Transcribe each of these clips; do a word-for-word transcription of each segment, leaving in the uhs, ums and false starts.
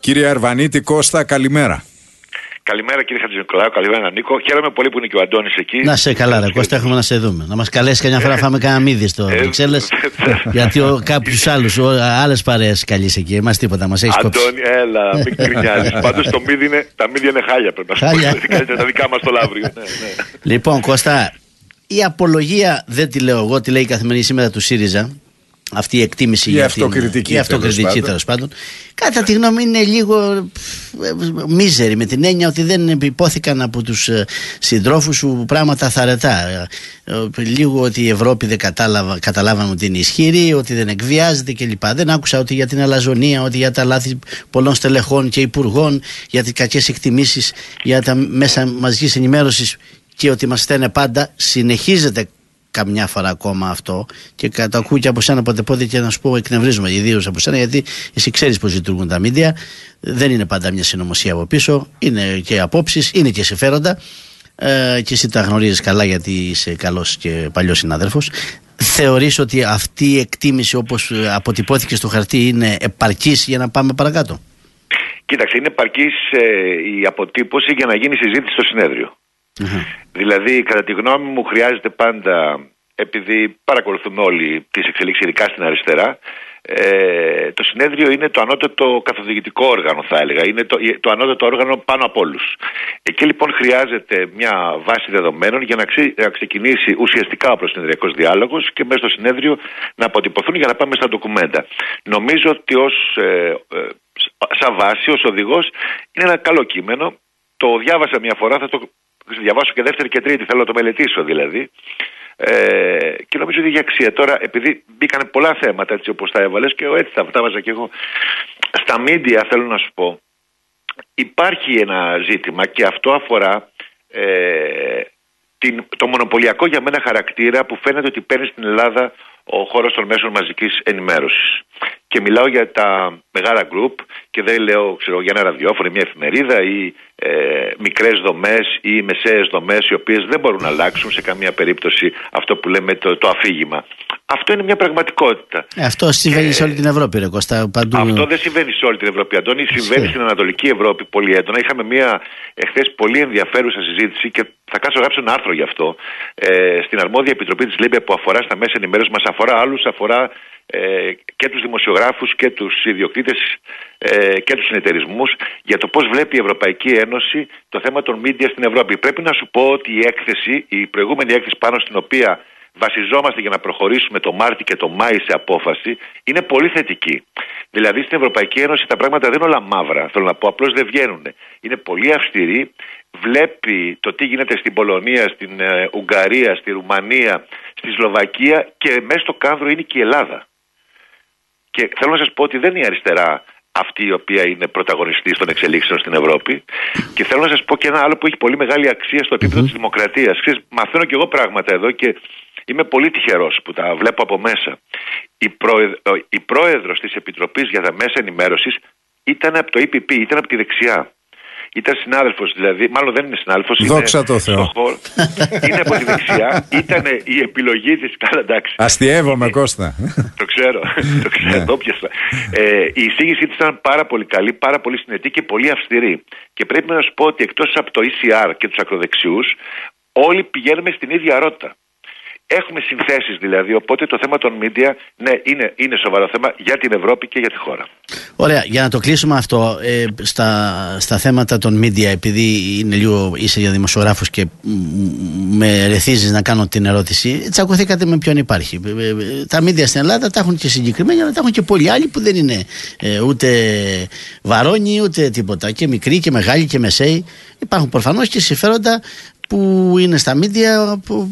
Κύριε Αρβανίτη, Κώστα, καλημέρα. Καλημέρα κύριε Χατζηνικολάου, καλημέρα Νίκο. Χαίρομαι πολύ που είναι και ο Αντώνης εκεί. Να σε καλά, ρε Κώστα, έχουμε να σε δούμε. Να μας καλέσει καμιά φορά να φάμε κανένα μύδι στο Βρυξέλλες. Γιατί κάποιους άλλους, άλλες παρέες καλείς εκεί. Εμάς τίποτα, μας έχεις κόψει. Αντώνη, έλα, μην κρινιάζεις. Πάντως το μύδι είναι, τα μύδια είναι χάλια, πρέπει να σου πω. Τα δικά μας το Λαύριο. Ναι, ναι. Λοιπόν, Κώστα, η απολογία δεν τη λέω εγώ, τη λέει η Καθημερινή σήμερα του ΣΥΡΙΖΑ. Αυτή η εκτίμηση, η αυτοκριτική, η αυτοκριτική τέλος πάντων. Κατά τη γνώμη είναι λίγο μίζερη, με την έννοια ότι δεν υπόθηκαν από τους συντρόφους σου πράγματα θαρετά. Λίγο ότι η Ευρώπη δεν κατάλαβα, καταλάβαμε ότι είναι ισχυρή, ότι δεν εκβιάζεται κλπ. Δεν άκουσα ότι για την αλαζονία, ότι για τα λάθη πολλών στελεχών και υπουργών, για τις κακές εκτιμήσεις, για τα μέσα μαζικής ενημέρωσης και ότι μας στέλνε πάντα. Συνεχίζεται καμιά φορά ακόμα αυτό και το ακούω και από σένα ποτέ πόδι και να σου πω εκνευρίζομαι ιδίως από σένα, γιατί εσύ ξέρεις πως λειτουργούν τα μίντια. Δεν είναι πάντα μια συνωμοσία από πίσω, είναι και απόψεις, είναι και συμφέροντα, ε, και εσύ τα γνωρίζεις καλά γιατί είσαι καλός και παλιός συνάδελφος. Θεωρείς ότι αυτή η εκτίμηση όπως αποτυπώθηκε στο χαρτί είναι επαρκής για να πάμε παρακάτω? Κοίταξε, είναι επαρκής ε, η αποτύπωση για να γίνει συζήτηση στο συνέδριο. Mm-hmm. Δηλαδή, κατά τη γνώμη μου, χρειάζεται πάντα, επειδή παρακολουθούμε όλοι τις εξελίξεις, ειδικά στην αριστερά, ε, το συνέδριο είναι το ανώτατο καθοδηγητικό όργανο, θα έλεγα. Είναι το, το ανώτατο όργανο πάνω από όλους. Εκεί λοιπόν χρειάζεται μια βάση δεδομένων για να, ξε, να ξεκινήσει ουσιαστικά ο προσυνεδριακός διάλογος και μέσα στο συνέδριο να αποτυπωθούν για να πάμε στα ντοκουμέντα. Νομίζω ότι ως, ε, ε, σαν βάση, ως οδηγός, είναι ένα καλό κείμενο. Το διάβασα μια φορά, θα το διαβάσω και δεύτερη και τρίτη, θέλω να το μελετήσω δηλαδή. Ε, και νομίζω ότι έχει αξία. Τώρα, επειδή μπήκανε πολλά θέματα έτσι όπως τα έβαλες και έτσι τα βάζα και εγώ. Στα μίντια θέλω να σου πω, υπάρχει ένα ζήτημα και αυτό αφορά ε, την, το μονοπωλιακό για μένα χαρακτήρα που φαίνεται ότι παίρνει στην Ελλάδα ο χώρος των μέσων μαζικής ενημέρωσης. Και μιλάω για τα μεγάλα γκρουπ και δεν λέω ξέρω, για ένα ραδιόφωνο, μια εφημερίδα ή ε, μικρές δομές ή μεσαίες δομές οι οποίες δεν μπορούν να αλλάξουν σε καμία περίπτωση αυτό που λέμε το, το αφήγημα. Αυτό είναι μια πραγματικότητα. Ε, αυτό συμβαίνει ε, σε όλη την Ευρώπη, ρε Κώστα. Παντού... Αυτό δεν συμβαίνει σε όλη την Ευρώπη, Αντώνη. Συμβαίνει στην Ανατολική Ευρώπη πολύ έντονα. Είχαμε μια εχθές πολύ ενδιαφέρουσα συζήτηση και θα κάτσω να γράψω ένα άρθρο γι' αυτό. Ε, στην αρμόδια επιτροπή της ΛΥΜΠΕ που αφορά στα μέσα ενημέρωσης, μας αφορά άλλους, αφορά ε, και τους δημοσιογράφους και τους ιδιοκτήτες ε, και τους συνεταιρισμούς για το πώς βλέπει η Ευρωπαϊκή Ένωση το θέμα των media στην Ευρώπη. Πρέπει να σου πω ότι η έκθεση, η προηγούμενη έκθεση πάνω στην οποία βασιζόμαστε για να προχωρήσουμε το Μάρτι και το Μάη σε απόφαση είναι πολύ θετική. Δηλαδή στην Ευρωπαϊκή Ένωση τα πράγματα δεν είναι όλα μαύρα, θέλω να πω, απλώς δεν βγαίνουν. Είναι πολύ αυστηρή, βλέπει το τι γίνεται στην Πολωνία, στην ε, Ουγγαρία, στη Ρουμανία, στη Σλοβακία και μέσα στο κάδρο είναι και η Ελλάδα. Και θέλω να σας πω ότι δεν είναι η αριστερά αυτή η οποία είναι πρωταγωνιστής των εξελίξεων στην Ευρώπη. Και θέλω να σας πω και ένα άλλο που έχει πολύ μεγάλη αξία στο επίπεδο mm-hmm. της δημοκρατίας. Ξέρεις, μαθαίνω και εγώ πράγματα εδώ και είμαι πολύ τυχερός που τα βλέπω από μέσα. Η, προεδ... η πρόεδρος της Επιτροπής για τα Μέσα Ενημέρωσης ήταν από το ι πι πι, ήταν από τη δεξιά. Ήταν συνάδελφος, δηλαδή, μάλλον δεν είναι συνάδελφος. Δόξα είναι τω Θεώ. Χώρο, είναι από τη δεξιά. Ήταν η επιλογή της. Καλά, εντάξει. Αστιεύομαι, ε, Κώστα. Το ξέρω. Το ξέρω. Το πιάσα. Ε, η εισήγησή της ήταν πάρα πολύ καλή, πάρα πολύ συνετή και πολύ αυστηρή. Και πρέπει να σου πω ότι εκτός από το ι σι αρ και τους ακροδεξιούς, όλοι πηγαίνουμε στην ίδια ρότα. Έχουμε συνθέσεις δηλαδή, οπότε το θέμα των media ναι, είναι, είναι σοβαρό θέμα για την Ευρώπη και για τη χώρα. Ωραία, για να το κλείσουμε αυτό, ε, στα, στα θέματα των media, επειδή είναι λίγο, είσαι για δημοσιογράφος και με ρεθίζεις να κάνω την ερώτηση, τσακωθήκατε με ποιον υπάρχει. Ε, ε, τα media στην Ελλάδα τα έχουν και συγκεκριμένα, αλλά τα έχουν και πολλοί άλλοι που δεν είναι ε, ούτε βαρόνι ούτε τίποτα. Και μικροί και μεγάλοι και μεσαίοι. Υπάρχουν προφανώς και συμφέροντα που είναι στα μίντια από,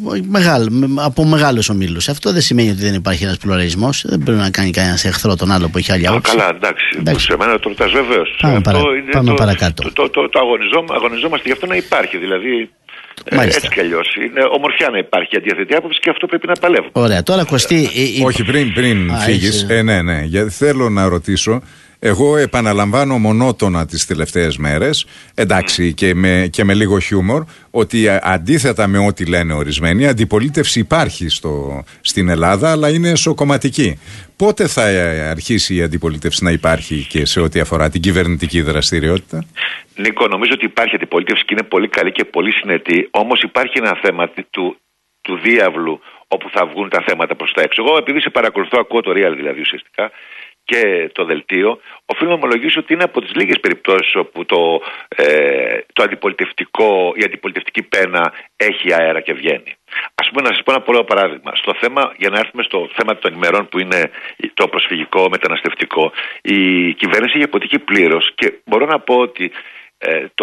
από μεγάλους ομίλους. Αυτό δεν σημαίνει ότι δεν υπάρχει ένας πλουραλισμός. Δεν πρέπει να κάνει κανένας εχθρό τον άλλο που έχει άλλη άποψη. Καλά, εντάξει. εντάξει. Σε μένα το ρωτάς βεβαίως. Πάμε, παρα... Πάμε το, παρακάτω. Το, το, το, το αγωνιζόμα, αγωνιζόμαστε γι' αυτό να υπάρχει. Δηλαδή, ε, έτσι κι αλλιώς. Είναι ομορφιά να υπάρχει αντίθετη άποψη και αυτό πρέπει να παλεύουμε. Ωραία, τώρα Κωστή. Ε, η... Όχι, πριν, πριν φύγεις. Ε, ναι, ναι. Γιατί θέλω να ρωτήσω. Εγώ επαναλαμβάνω μονότονα τις τελευταίες μέρες, εντάξει και με, και με λίγο χιούμορ, ότι αντίθετα με ό,τι λένε ορισμένοι, αντιπολίτευση υπάρχει στο, στην Ελλάδα, αλλά είναι εσωκομματική. Πότε θα αρχίσει η αντιπολίτευση να υπάρχει και σε ό,τι αφορά την κυβερνητική δραστηριότητα? Νίκο, νομίζω ότι υπάρχει αντιπολίτευση και είναι πολύ καλή και πολύ συνετή, όμως υπάρχει ένα θέμα του, του διάβλου όπου θα βγουν τα θέματα προς τα έξω. Εγώ επειδή σε παρακολουθώ, ακούω το Real δηλαδή ουσιαστικά και το δελτίο, οφείλω να ομολογήσω ότι είναι από τις λίγες περιπτώσεις όπου το, ε, το αντιπολιτευτικό, η αντιπολιτευτική πένα έχει αέρα και βγαίνει. Ας πούμε, να σας πω ένα πολύ παράδειγμα. Στο θέμα, για να έρθουμε στο θέμα των ημερών που είναι το προσφυγικό, μεταναστευτικό, η κυβέρνηση έχει αποτύχει πλήρως και μπορώ να πω ότι ε, το,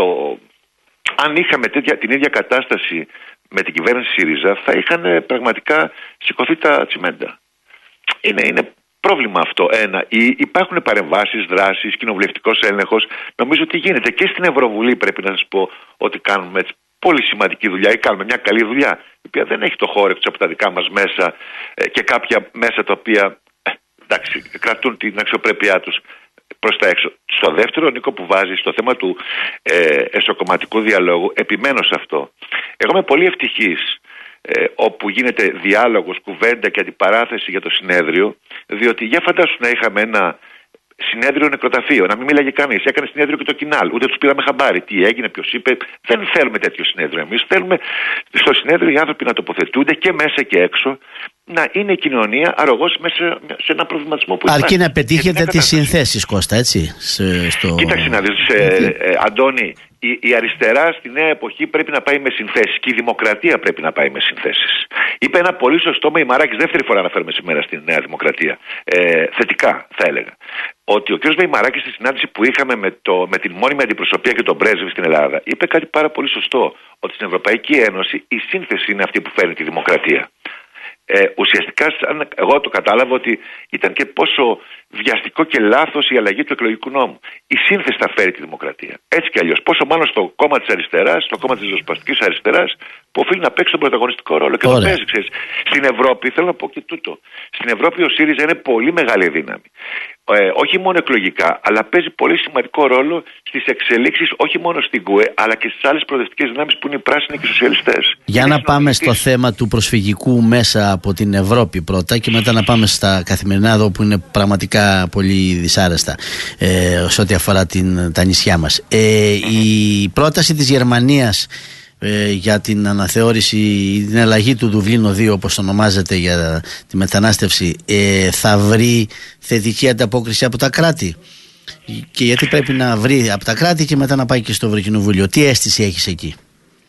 αν είχαμε τέτοια, την ίδια κατάσταση με την κυβέρνηση ΣΥΡΙΖΑ, θα είχαν πραγματικά σηκωθεί τα τσιμέντα. Είναι, είναι πρόβλημα αυτό. Ένα, υπάρχουν παρεμβάσεις, δράσεις, κοινοβουλευτικός έλεγχος. Νομίζω ότι γίνεται και στην Ευρωβουλή. Πρέπει να σας πω ότι κάνουμε έτσι πολύ σημαντική δουλειά ή κάνουμε μια καλή δουλειά, η οποία δεν έχει το χώρο εκτός από τα δικά μας μέσα και κάποια μέσα τα οποία εντάξει, κρατούν την αξιοπρέπειά τους προς τα έξω. Στο δεύτερο, Νίκο, που βάζει στο θέμα του ε, εσωκομματικού διαλόγου, επιμένω σε αυτό. Εγώ είμαι πολύ ευτυχής ε, όπου γίνεται διάλογος, κουβέντα και αντιπαράθεση για το συνέδριο, διότι για φαντάσου να είχαμε ένα συνέδριο νεκροταφείο, να μην μίλαγε κανείς. Έκανε συνέδριο και το Κινάλ, ούτε τους πήραμε χαμπάρι. Τι έγινε, ποιος είπε. Δεν θέλουμε τέτοιο συνέδριο εμείς. Θέλουμε στο συνέδριο οι άνθρωποι να τοποθετούνται και μέσα και έξω, να είναι η κοινωνία αρρωγός μέσα σε ένα προβληματισμό που αρκεί υπάρχει. Να πετύχετε τις συνθέσεις, Κώστα, έτσι. Σε, στο... Κοίταξε να δεις, ε, ε, Αντώνη, η, η αριστερά στη νέα εποχή πρέπει να πάει με συνθέσεις και η δημοκρατία πρέπει να πάει με συνθέσεις. Είπε ένα πολύ σωστό Μεϊμαράκης, δεύτερη φορά αναφέρουμε σήμερα στη Νέα Δημοκρατία. Ε, θετικά, θα έλεγα. Ότι ο κ. Μεϊμαράκης στη συνάντηση που είχαμε με, το, με την μόνιμη αντιπροσωπεία και τον πρέσβη στην Ελλάδα, είπε κάτι πάρα πολύ σωστό. Ότι στην Ευρωπαϊκή Ένωση η σύνθεση είναι αυτή που φέρνει τη δημοκρατία. Ε, ουσιαστικά, σαν εγώ το κατάλαβα ότι ήταν και πόσο βιαστικό και λάθος η αλλαγή του εκλογικού νόμου. Η σύνθεση θα φέρει τη δημοκρατία. Έτσι κι αλλιώς. Πόσο μάλλον στο κόμμα της αριστεράς, στο κόμμα της ριζοσπαστικής αριστεράς, που οφείλει να παίξει τον πρωταγωνιστικό ρόλο. Και το παίζει, ξέρεις. Στην Ευρώπη, θέλω να πω και τούτο. Στην Ευρώπη ο ΣΥΡΙΖΑ είναι πολύ μεγάλη δύναμη. Ε, όχι μόνο εκλογικά, αλλά παίζει πολύ σημαντικό ρόλο στις εξελίξεις, όχι μόνο στην ΚΟΕ, αλλά και στις άλλες προοδευτικές δυνάμεις που είναι οι πράσινοι και οι σοσιαλιστές. Για είναι να πάμε στο θέμα του προσφυγικού μέσα από την Ευρώπη πρώτα και μετά να πάμε στα καθημερινά εδώ που είναι πραγματικά πολύ δυσάρεστα ε, σε ό,τι αφορά την, τα νησιά μας. Ε, η πρόταση της Γερμανίας ε, για την αναθεώρηση, την αλλαγή του Δουβλίνο δύο, όπως ονομάζεται, για τη μετανάστευση, ε, θα βρει θετική ανταπόκριση από τα κράτη? Και γιατί πρέπει να βρει από τα κράτη και μετά να πάει και στο Ευρωκοινοβούλιο? Τι αίσθηση έχεις εκεί?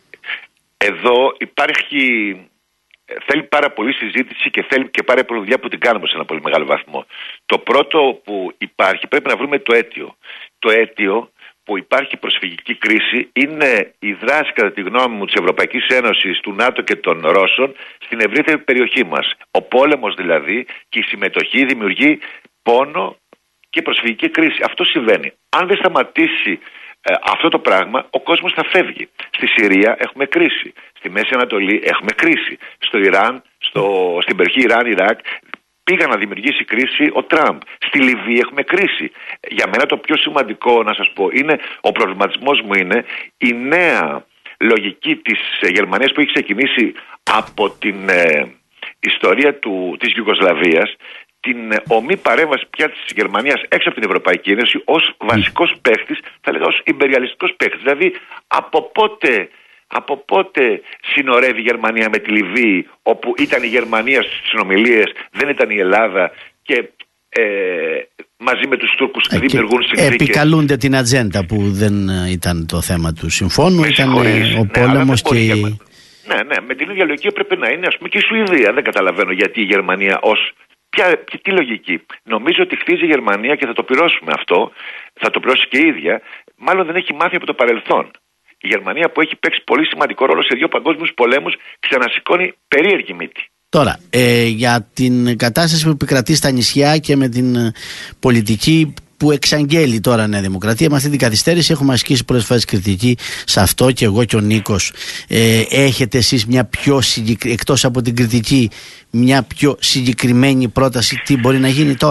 Εδώ υπάρχει, θέλει πάρα πολύ συζήτηση και θέλει και πάρα πολύ δουλειά που την κάνουμε σε ένα πολύ μεγάλο βαθμό. Το πρώτο που υπάρχει, πρέπει να βρούμε το αίτιο. Το αίτιο που υπάρχει προσφυγική κρίση είναι η δράση, κατά τη γνώμη μου, της Ευρωπαϊκής Ένωσης, του ΝΑΤΟ και των Ρώσων στην ευρύτερη περιοχή μας. Ο πόλεμος δηλαδή και η συμμετοχή δημιουργεί πόνο και προσφυγική κρίση. Αυτό συμβαίνει. Αν δεν σταματήσει ε, αυτό το πράγμα, ο κόσμος θα φεύγει. Στη Συρία έχουμε κρίση. Στη Μέση Ανατολή έχουμε κρίση. Στο Ιράν, στο, στην περιοχή Ιράν-Ιράκ, πήγα να δημιουργήσει κρίση ο Τραμπ. Στη Λιβύη έχουμε κρίση. Για μένα το πιο σημαντικό, να σας πω, είναι, ο προβληματισμός μου είναι η νέα λογική της Γερμανίας που έχει ξεκινήσει από την ε, ιστορία του, της Ιουγκοσλαβίας, την ομή παρέμβαση πια της Γερμανίας έξω από την Ευρωπαϊκή Ένωση ως βασικός παίχτης, θα λέγα ως ιμπεριαλιστικός παίχτης. Δηλαδή από πότε... Από πότε συνορεύει η Γερμανία με τη Λιβύη, όπου ήταν η Γερμανία στις συνομιλίες, δεν ήταν η Ελλάδα, και ε, μαζί με τους Τούρκους ε, δημιουργούν συνθήκες. Επικαλούνται την ατζέντα που δεν ήταν το θέμα του συμφώνου, με ήταν ο πόλεμος ναι, και... Η... Ναι, ναι, με την ίδια λογική έπρεπε να είναι, ας πούμε, και η Σουηδία. Δεν καταλαβαίνω γιατί η Γερμανία ως... Ποια, τι λογική. Νομίζω ότι χτίζει η Γερμανία και θα το πληρώσουμε αυτό, θα το πληρώσει και η ίδια, μάλλον δεν έχει μάθει από το παρελθόν. Η Γερμανία, που έχει παίξει πολύ σημαντικό ρόλο σε δύο παγκόσμιους πολέμους, ξανασηκώνει περίεργη μύτη. Τώρα, ε, για την κατάσταση που επικρατεί στα νησιά και με την πολιτική που εξαγγέλει τώρα η Νέα Δημοκρατία, με αυτή την καθυστέρηση έχουμε ασκήσει πολλές φορές κριτική σε αυτό, και εγώ και ο Νίκος. Ε, έχετε εσείς μια πιο συγκεκριμένη, εκτός από την κριτική, μια πιο συγκεκριμένη πρόταση τι μπορεί να γίνει τώρα?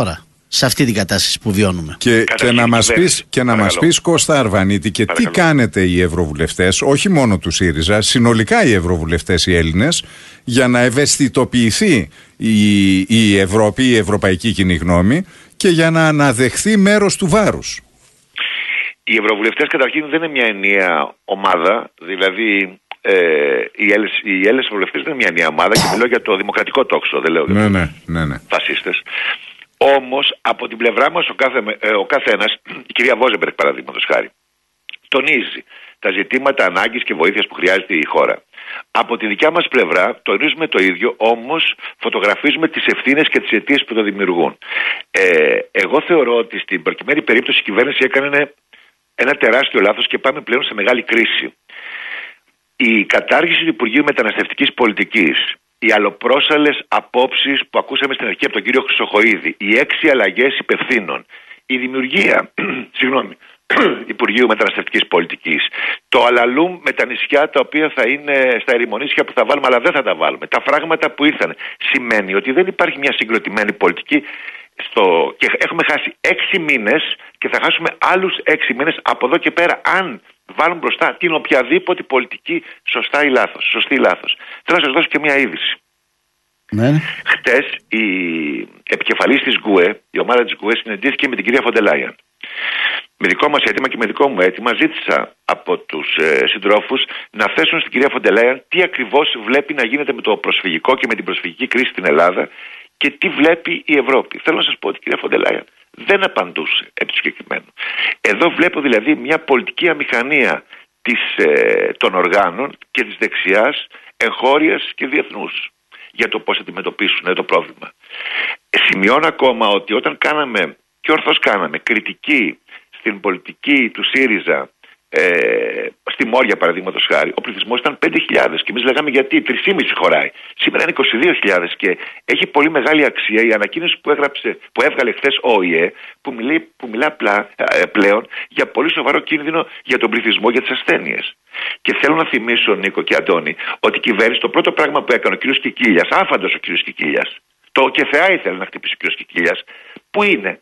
σε αυτή την κατάσταση που βιώνουμε. Και, και να μας πεις, και να μας πεις Κώστα Αρβανίτη, και Παρακαλώ. τι κάνετε οι ευρωβουλευτές, όχι μόνο του ΣΥΡΙΖΑ, συνολικά οι ευρωβουλευτές οι Έλληνες, για να ευαισθητοποιηθεί η, η Ευρώπη, η ευρωπαϊκή κοινή γνώμη, και για να αναδεχθεί μέρος του βάρους. Οι ευρωβουλευτές καταρχήν δεν είναι μια ενιαία ομάδα, δηλαδή ε, οι Έλληνες, οι Έλληνες ευρωβουλευτές δεν είναι μια ενιαία ομάδα, και μιλώ για το δημοκρατικό τόξο, δεν λέω για ναι, ναι, ναι, ναι. φασίστες. Όμως από την πλευρά μας ο, κάθε, ε, ο καθένας, η κυρία Βόζεμπεργκ παραδείγματος χάρη, τονίζει τα ζητήματα ανάγκης και βοήθειας που χρειάζεται η χώρα. Από τη δικιά μας πλευρά τονίζουμε το ίδιο, όμως φωτογραφίζουμε τις ευθύνες και τις αιτίες που το δημιουργούν. Ε, εγώ θεωρώ ότι στην προκειμένη περίπτωση η κυβέρνηση έκανε ένα τεράστιο λάθος και πάμε πλέον σε μεγάλη κρίση. Η κατάργηση του Υπουργείου Μεταναστευτικής Πολιτικής, οι αλλοπρόσαλλες απόψεις που ακούσαμε στην αρχή από τον κύριο Χρυσοχοΐδη, οι έξι αλλαγές υπευθύνων, η δημιουργία συγγνώμη, Υπουργείου Μεταναστευτικής Πολιτικής, το αλαλούμ με τα νησιά τα οποία θα είναι στα ερημονήσια που θα βάλουμε αλλά δεν θα τα βάλουμε, τα φράγματα που ήρθαν, σημαίνει ότι δεν υπάρχει μια συγκροτημένη πολιτική στο... και έχουμε χάσει έξι μήνες και θα χάσουμε άλλους έξι μήνες από εδώ και πέρα αν βάλουν μπροστά την οποιαδήποτε πολιτική σωστά ή λάθος, σωστή ή λάθος. Θέλω να σας δώσω και μια είδηση. Ναι. Χτες η επικεφαλής της ΓΚΟΕ, η ομάδα της ΓΚΟΕ συναντήθηκε με την κυρία Φοντερ Λάιεν. Με δικό μας αίτημα και με δικό μου αίτημα ζήτησα από τους ε, συντρόφους να θέσουν στην κυρία Φοντερ Λάιεν τι ακριβώς βλέπει να γίνεται με το προσφυγικό και με την προσφυγική κρίση στην Ελλάδα και τι βλέπει η Ευρώπη. Θέλω να σας πω ότι η κυρία Φοντερ Λάιεν δεν απαντούσε επί του συγκεκριμένου. Εδώ βλέπω δηλαδή μια πολιτική αμηχανία της, ε, των οργάνων και της δεξιάς, εγχώριας και διεθνούς για το πώς αντιμετωπίσουν το πρόβλημα. Ε, σημειώνω ακόμα ότι όταν κάναμε, και ορθώς κάναμε, κριτική στην πολιτική του ΣΥΡΙΖΑ, ε, στη Μόρια παραδείγματος χάρη, ο πληθυσμός ήταν πέντε χιλιάδες και εμείς λέγαμε γιατί τρεις και μισό χωράει. Σήμερα είναι είκοσι δύο χιλιάδες και έχει πολύ μεγάλη αξία η ανακοίνωση που, έγραψε, που έβγαλε χθες ο ΟΗΕ, που, μιλεί, που μιλά πλά, ε, πλέον για πολύ σοβαρό κίνδυνο για τον πληθυσμό, για τις ασθένειες. Και θέλω να θυμίσω, Νίκο και Αντώνη, ότι η κυβέρνηση το πρώτο πράγμα που έκανε ο κ. Κικίλιας, άφαντος ο κ. Κικίλιας, το και θεά ήθελε να χτυπήσει ο κ. Κικίλιας, που είναι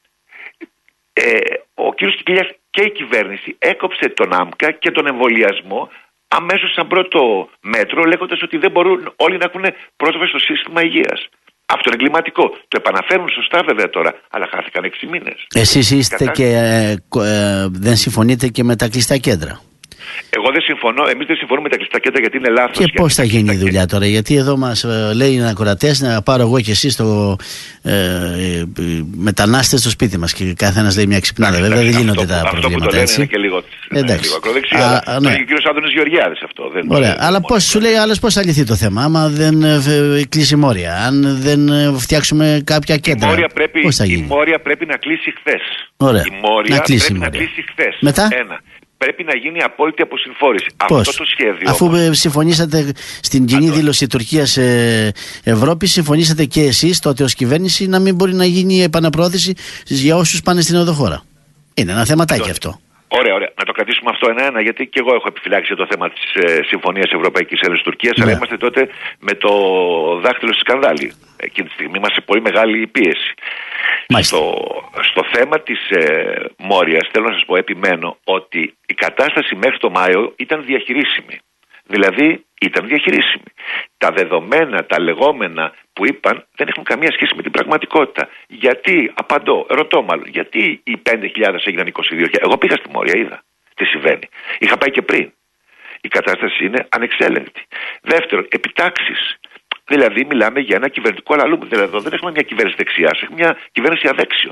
ε, ο κ. Κικίλιας και η κυβέρνηση έκοψε τον ΆΜΚΑ και τον εμβολιασμό αμέσως σαν πρώτο μέτρο, λέγοντας ότι δεν μπορούν όλοι να έχουν πρόσβαση στο σύστημα υγείας. Αυτό είναι εγκληματικό. Το επαναφέρουν σωστά βέβαια τώρα, αλλά χάθηκαν έξι μήνες. Εσείς είστε Κατά... και ε, ε, δεν συμφωνείτε και με τα κλειστά κέντρα. Εγώ δεν συμφωνώ, εμείς δεν συμφωνούμε με τα κλειστά κέντρα γιατί είναι λάθος. Και πώς θα γίνει η δουλειά τώρα, γιατί εδώ μας ε, λέει οι ακροατές να πάρω εγώ και εσείς το ε, ε, μετανάστες στο σπίτι μας και καθένας λέει μια ξυπνάδα. Βέβαια δεν γίνονται τα αυτό προβλήματα που το έτσι. Είναι και λίγο, εντάξει. λίγο ακροδεξιά. Α, ναι. Ο κύριος Άδωνης Γεωργιάδης αυτό. Δεν Ωραία, δεν αλλά πώς σου λέει άλλος πώς θα λυθεί το θέμα, άμα δεν ε, κλείσει η Μόρια, αν δεν ε, φτιάξουμε κάποια κέντρα. Η Μόρια πρέπει, πώς θα γίνει? Η Μόρια πρέπει να κλείσει χθες. Ωραία. Η Μόρια να κλείσει πρέπει η Μόρια. να κλείσει χθες. Μετά? Ένα. Πρέπει να γίνει απόλυτη αποσυμφόρηση. Πώς? Αυτό το σχέδιο. Αφού όμως, συμφωνήσατε στην κοινή αυτό. δήλωση Τουρκίας-Ευρώπη, συμφωνήσατε και εσείς τότε ως κυβέρνηση να μην μπορεί να γίνει επαναπρόθεση για όσους πάνε στην οδοχώρα. Είναι ένα θεματάκι αυτό. Ωραία, ωραία. Να το κρατήσουμε αυτό ένα-ένα, γιατί και εγώ έχω επιφυλάξει το θέμα της ε, Συμφωνίας Ευρωπαϊκής Ένωσης Τουρκίας, ναι. Αλλά είμαστε τότε με το δάχτυλο στη σκανδάλη. Εκείνη τη στιγμή είμαστε σε πολύ μεγάλη πίεση. Στο, στο θέμα της ε, Μόριας, θέλω να σας πω, επιμένω ότι η κατάσταση μέχρι το Μάιο ήταν διαχειρίσιμη. Δηλαδή ήταν διαχειρίσιμη. Τα δεδομένα, τα λεγόμενα που είπαν δεν έχουν καμία σχέση με την πραγματικότητα. Γιατί, απαντώ, ρωτώ μάλλον, γιατί οι πέντε χιλιάδες έγιναν είκοσι δύο χιλιάδες. Εγώ πήγα στη Μόρια, είδα τι συμβαίνει. Είχα πάει και πριν. Η κατάσταση είναι ανεξέλεγκτη. Δεύτερον, επιτάξεις. Δηλαδή, μιλάμε για ένα κυβερνητικό αλαλούμ. Δηλαδή, εδώ δεν έχουμε μια κυβέρνηση δεξιάς, έχουμε μια κυβέρνηση αδέξιων.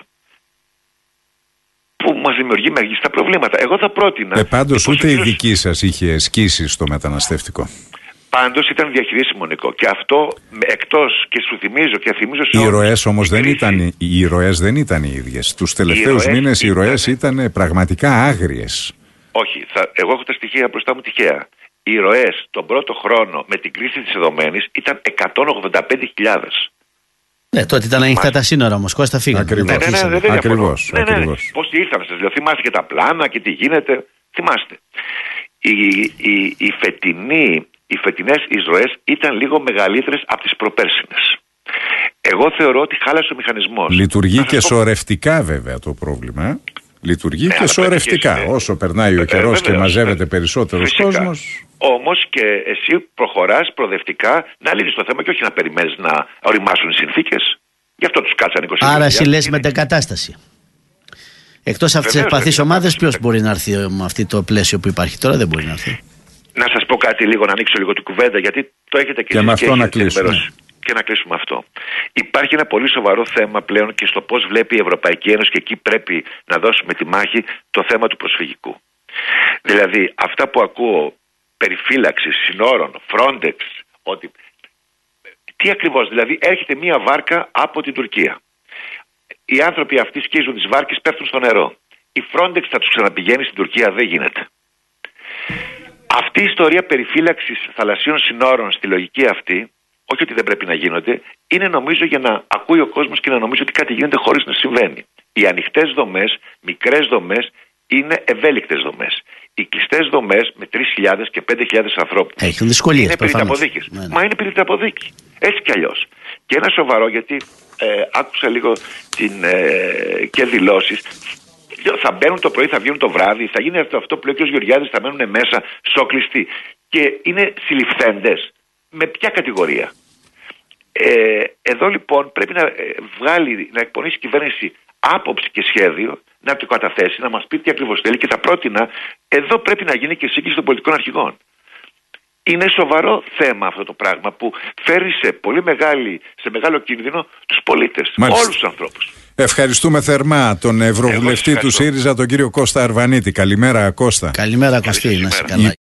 Που μας δημιουργεί μεγιστά προβλήματα. Εγώ θα πρότεινα. Ε, πάντως, ούτε η δική σας είχε σκίσει στο μεταναστευτικό. Πάντως ήταν διαχειρίσιμο, Νικό. Και αυτό εκτός, και σου θυμίζω και θυμίζω σε όλους. Οι ροές όμως δεν ήταν, οι ροές δεν ήταν οι ίδιες. Τους τελευταίους μήνες οι ροές ήταν... ήταν πραγματικά άγριες. Όχι. Θα, εγώ έχω τα στοιχεία μπροστά μου τυχαία. Οι ροές τον πρώτο χρόνο με την κρίση της δεδομένης ήταν εκατόν ογδόντα πέντε χιλιάδες. Ναι, τότε ήταν ανοιχτά τα σύνορα όμως. Κώστα, φύγανε. Ακριβώς. Ναι, ναι, ναι, δεν ακριβώς, ναι, ναι, ναι. ακριβώς. Πώς ήρθαν, σας λέω, θυμάστε και τα πλάνα και τι γίνεται. Θυμάστε. Οι, οι, οι, φετινοί, οι φετινές εισρωές ήταν λίγο μεγαλύτερες από τις προπέρσινες. Εγώ θεωρώ ότι χάλασε ο μηχανισμός. Λειτουργεί και πω... σωρευτικά βέβαια το πρόβλημα. Ε? Λειτουργεί ε, και σωρευτικά. Και όσο περνάει ο καιρός και μαζεύεται περισσότερος κόσμος. Όμως και εσύ προχωράς προοδευτικά να λύνεις το θέμα και όχι να περιμένεις να οριμάσουν οι συνθήκες. Γι' αυτό τους κάτσαν είκοσι. Άρα εσύ λες μετεγκατάσταση. Εκτός από τις ευπαθείς ομάδες, ποιος μπορεί να έρθει με αυτό το πλαίσιο που υπάρχει τώρα? Δεν μπορεί να έρθει. Να σας πω κάτι λίγο, να ανοίξω λίγο την κουβέντα, γιατί το έχετε και, και με αυτό να κλείσουμε. Και να κλείσουμε αυτό. Υπάρχει ένα πολύ σοβαρό θέμα πλέον και στο πώς βλέπει η Ευρωπαϊκή Ένωση, και εκεί πρέπει να δώσουμε τη μάχη, το θέμα του προσφυγικού. Δηλαδή, αυτά που ακούω περί φύλαξης συνόρων, Frontex, ότι... Τι ακριβώς, δηλαδή έρχεται μία βάρκα από την Τουρκία. Οι άνθρωποι αυτοί σκίζουν τις βάρκες, πέφτουν στο νερό. Η Frontex θα τους ξαναπηγαίνει στην Τουρκία, δεν γίνεται. Αυτή η ιστορία περί φύλαξης θαλασσίων συνόρων στη λογική αυτή, όχι ότι δεν πρέπει να γίνονται, είναι νομίζω για να ακούει ο κόσμος και να νομίζει ότι κάτι γίνεται χωρίς να συμβαίνει. Οι ανοιχτές δομές, μικρές δομές, είναι ευέλικτες δομές. Οι κλειστές δομές με τρεις χιλιάδες και πέντε χιλιάδες ανθρώπους έχουν δυσκολίες, είναι περιταποδίκης. Ναι, ναι. Μα είναι περιταποδίκη. Έτσι κι αλλιώς. Και ένα σοβαρό, γιατί ε, άκουσα λίγο την, ε, και δηλώσεις. Θα μπαίνουν το πρωί, θα βγαίνουν το βράδυ, θα γίνει αυτό, αυτό που λέει και ο Γεωργιάδης, θα μένουν μέσα στο κλειστή. Και είναι συλληφθέντες. Με ποια κατηγορία? Ε, εδώ λοιπόν πρέπει να βγάλει, να εκπονήσει η κυβέρνηση άποψη και σχέδιο, να το καταθέσει, να μας πει τι ακριβώς θέλει, και θα πρότεινα, εδώ πρέπει να γίνει και σύγκληση των πολιτικών αρχηγών. Είναι σοβαρό θέμα αυτό το πράγμα που φέρει σε πολύ μεγάλη, σε μεγάλο κίνδυνο τους πολίτες, Μάλιστα. όλους τους ανθρώπους. Ευχαριστούμε θερμά τον Ευρωβουλευτή του ΣΥΡΙΖΑ, τον κύριο Κώστα Αρβανίτη. Καλημέρα, Κώστα. Καλημέρα, Κωστή. Να είσαι καλά.